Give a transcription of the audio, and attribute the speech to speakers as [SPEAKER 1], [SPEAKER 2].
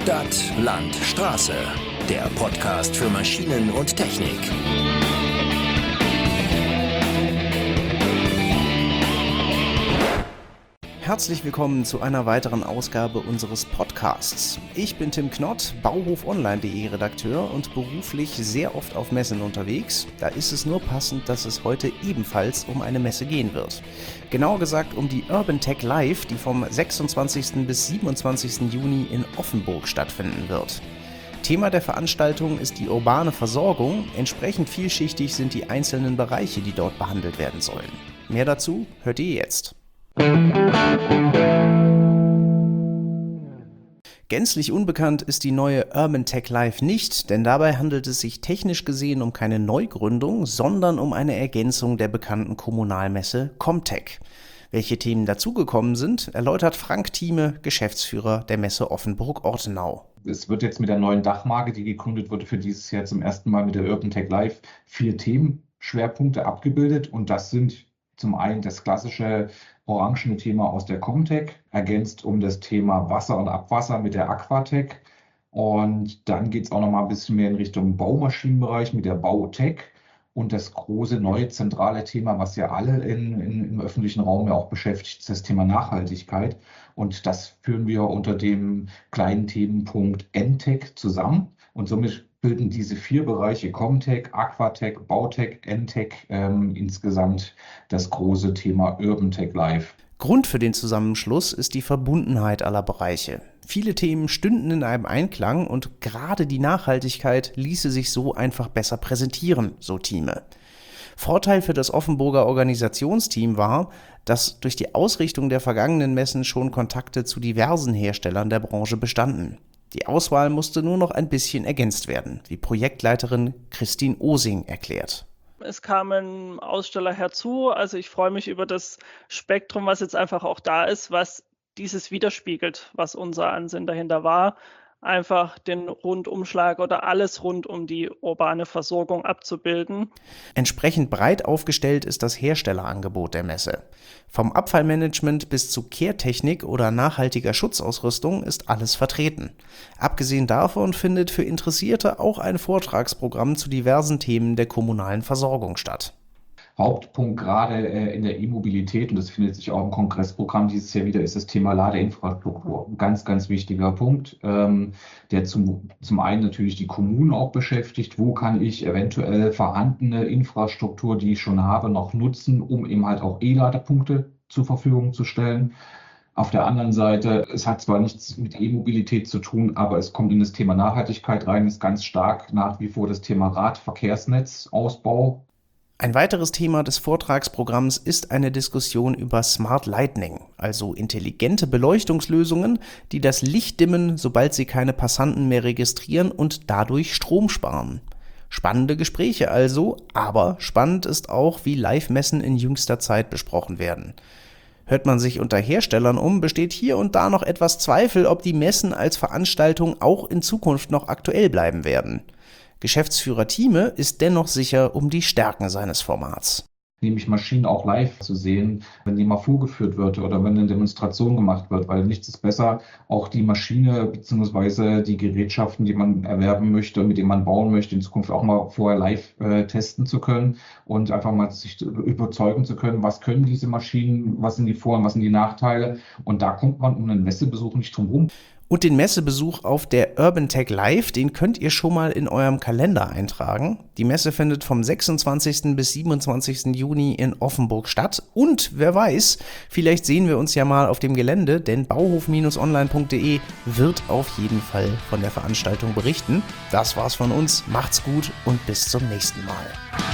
[SPEAKER 1] Stadt, Land, Straße. Der Podcast für Maschinen und Technik.
[SPEAKER 2] Herzlich willkommen zu einer weiteren Ausgabe unseres Podcasts. Ich bin Tim Knott, bauhofonline.de Redakteur und beruflich sehr oft auf Messen unterwegs. Da ist es nur passend, dass es heute ebenfalls um eine Messe gehen wird. Genauer gesagt um die Urban Tech Live, die vom 26. bis 27. Juni in Offenburg stattfinden wird. Thema der Veranstaltung ist die urbane Versorgung. Entsprechend vielschichtig sind die einzelnen Bereiche, die dort behandelt werden sollen. Mehr dazu hört ihr jetzt. Gänzlich unbekannt ist die neue Urban Tech Live nicht, denn dabei handelt es sich technisch gesehen um keine Neugründung, sondern um eine Ergänzung der bekannten Kommunalmesse Comtech. Welche Themen dazugekommen sind, erläutert Frank Thieme, Geschäftsführer der Messe Offenburg-Ortenau.
[SPEAKER 3] Es wird jetzt mit der neuen Dachmarke, die gegründet wurde, für dieses Jahr zum ersten Mal mit der Urban Tech Live 4 Themenschwerpunkte abgebildet. Und das sind zum einen das klassische orangene Thema aus der Comtech, ergänzt um das Thema Wasser und Abwasser mit der Aquatech. Und dann geht es auch noch mal ein bisschen mehr in Richtung Baumaschinenbereich mit der Bautech. Und das große neue zentrale Thema, was ja alle im öffentlichen Raum ja auch beschäftigt, ist das Thema Nachhaltigkeit. Und das führen wir unter dem kleinen Themenpunkt NTech zusammen. Und somit bilden diese 4 Bereiche Comtech, Aquatech, Bautech, NTech insgesamt das große Thema Urban Tech Live.
[SPEAKER 2] Grund für den Zusammenschluss ist die Verbundenheit aller Bereiche. Viele Themen stünden in einem Einklang und gerade die Nachhaltigkeit ließe sich so einfach besser präsentieren, so Thieme. Vorteil für das Offenburger Organisationsteam war, dass durch die Ausrichtung der vergangenen Messen schon Kontakte zu diversen Herstellern der Branche bestanden. Die Auswahl musste nur noch ein bisschen ergänzt werden, wie Projektleiterin Christine Osing erklärt.
[SPEAKER 4] Es kamen Aussteller herzu, also ich freue mich über das Spektrum, was jetzt einfach auch da ist, was dieses widerspiegelt, was unser Ansinn dahinter war, einfach den Rundumschlag oder alles rund um die urbane Versorgung abzubilden.
[SPEAKER 2] Entsprechend breit aufgestellt ist das Herstellerangebot der Messe. Vom Abfallmanagement bis zu Kehrtechnik oder nachhaltiger Schutzausrüstung ist alles vertreten. Abgesehen davon findet für Interessierte auch ein Vortragsprogramm zu diversen Themen der kommunalen Versorgung statt.
[SPEAKER 3] Hauptpunkt gerade in der E-Mobilität, und das findet sich auch im Kongressprogramm dieses Jahr wieder, ist das Thema Ladeinfrastruktur. Ein ganz, ganz wichtiger Punkt, der zum einen natürlich die Kommunen auch beschäftigt. Wo kann ich eventuell vorhandene Infrastruktur, die ich schon habe, noch nutzen, um eben halt auch E-Ladepunkte zur Verfügung zu stellen? Auf der anderen Seite, es hat zwar nichts mit E-Mobilität zu tun, aber es kommt in das Thema Nachhaltigkeit rein, ist ganz stark nach wie vor das Thema Radverkehrsnetzausbau.
[SPEAKER 2] Ein weiteres Thema des Vortragsprogramms ist eine Diskussion über Smart Lighting, also intelligente Beleuchtungslösungen, die das Licht dimmen, sobald sie keine Passanten mehr registrieren und dadurch Strom sparen. Spannende Gespräche also, aber spannend ist auch, wie Live-Messen in jüngster Zeit besprochen werden. Hört man sich unter Herstellern um, besteht hier und da noch etwas Zweifel, ob die Messen als Veranstaltung auch in Zukunft noch aktuell bleiben werden. Geschäftsführer Thieme ist dennoch sicher um die Stärken seines Formats.
[SPEAKER 3] Nämlich Maschinen auch live zu sehen, wenn die mal vorgeführt wird oder wenn eine Demonstration gemacht wird, weil nichts ist besser, auch die Maschine bzw. die Gerätschaften, die man erwerben möchte, mit denen man bauen möchte, in Zukunft auch mal vorher live testen zu können und einfach mal sich überzeugen zu können, was können diese Maschinen, was sind die Vor- und was sind die Nachteile, und da kommt man um einen Messebesuch nicht drum rum.
[SPEAKER 2] Und den Messebesuch auf der Urban Tech Live, den könnt ihr schon mal in eurem Kalender eintragen. Die Messe findet vom 26. bis 27. Juni in Offenburg statt. Und wer weiß, vielleicht sehen wir uns ja mal auf dem Gelände, denn bauhof-online.de wird auf jeden Fall von der Veranstaltung berichten. Das war's von uns, macht's gut und bis zum nächsten Mal.